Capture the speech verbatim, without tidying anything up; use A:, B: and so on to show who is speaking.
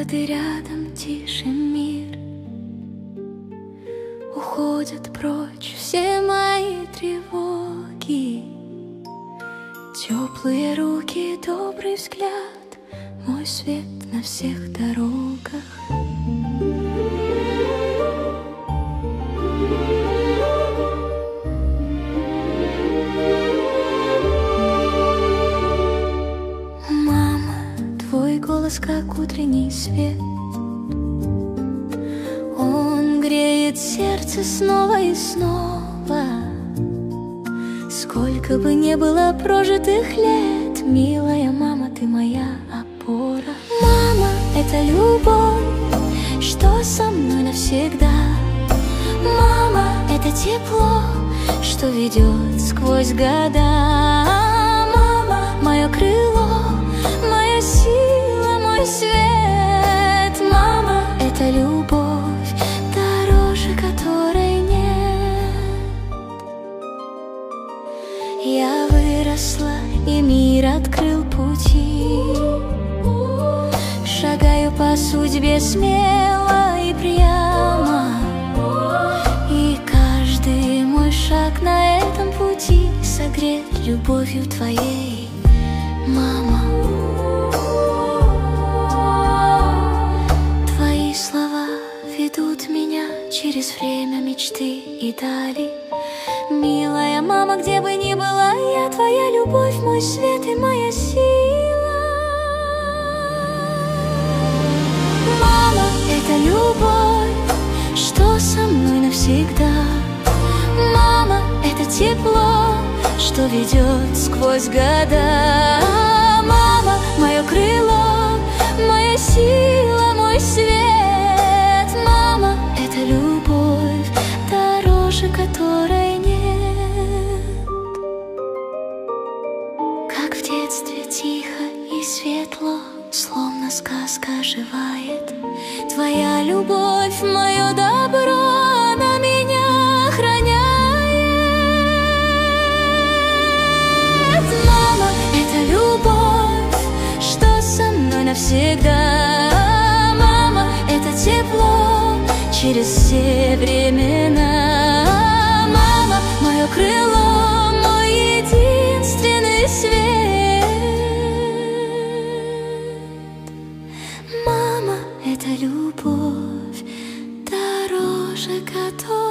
A: ты рядом, тише мир. Уходят прочь все мои тревоги. Теплые руки, добрый взгляд, мой свет на всех дорогах. Голос, как утренний свет, он греет сердце снова и снова. Сколько бы ни было прожитых лет, милая мама, ты моя опора. Мама — это любовь, что со мной навсегда. Мама — это тепло, что ведет сквозь года. Мама — мое крыло, моя сила, мой свет. Мама — это любовь, дороже которой нет. Я выросла, и мир открыл пути. Шагаю по судьбе смело и прямо. И каждый мой шаг на этом пути согрет любовью твоей, мама. Твои слова ведут меня через время мечты и дали. Милая мама, где бы ни была я, твоя любовь, мой свет и моя сила. Мама — это любовь, что со мной навсегда. Мама — это тепло, что ведет сквозь года. Мама — мое крыло, моя сила, мой свет. Мама — это любовь, дороже которой нет. Как в детстве тихо и светло, словно сказка оживает. Твоя любовь, мое добро, она меня охраняет. Мама — это любовь, что со мной навсегда. Мама — это тепло через все времена. Мама — мое крыло, мой единственный свет. Мама — это любовь, дороже которой